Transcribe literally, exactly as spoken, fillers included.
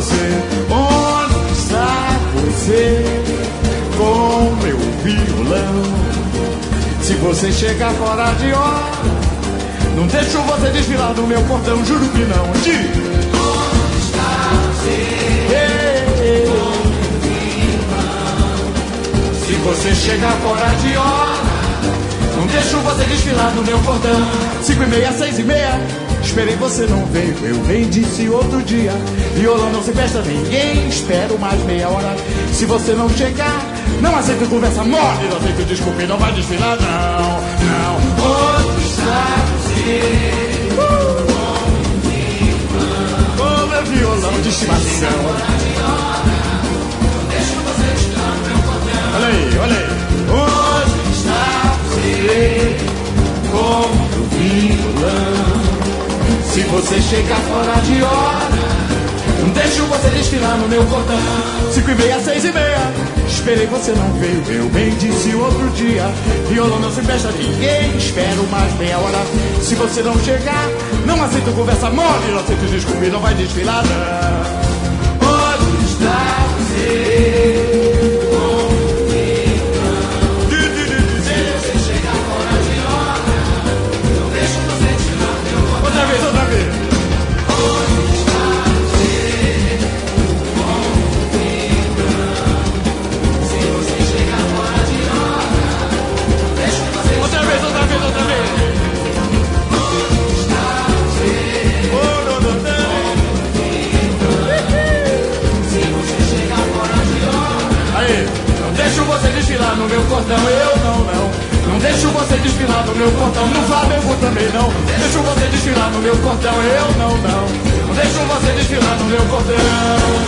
você. Onde está você com meu violão? Se você chegar fora de hora, não deixo você desfilar no meu portão, juro que não. De Onde está você? Ei, se você chegar fora de hora, não deixo você desfilar no meu portão. Cinco e meia, seis e meia, esperei, você não veio. Eu bem disse outro dia, violão não se presta, ninguém. Espero mais meia hora. Se você não chegar, não aceito conversa mole, não aceito desculpa e não vai desfilar, não, não. Onde está você? Uh! Meu violão de estimação. Olha aí, olha aí. Onde está você com o violão? Se você chegar fora de hora, não deixo você desfilar no meu portão. Cinco e meia, seis e meia, esperei, você não veio. Eu bem disse outro dia, violão não se presta, ninguém. Espero mais meia hora. Se você não chegar, não aceito conversa mole, não aceito desculpa e não vai desfilar, não. Onde está você? Outra vez, outra vez. Onde está você com o violão? Se você chegar fora de hora, deixa você. Outra vez, outra vez, outra vez. Onde está você Oh, não, não, não. com o violão? Se você chegar fora de hora, Aí, não deixo você desfilar no meu portão, eu não, não. Não deixo você desfilar no meu portão, no Flamengo também não. Deixo você desfilar no meu portão, eu não, não. Não deixo você desfilar no meu portão.